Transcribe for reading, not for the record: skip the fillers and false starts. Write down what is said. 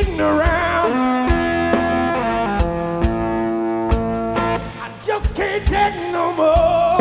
cheating around. I just can't take no more.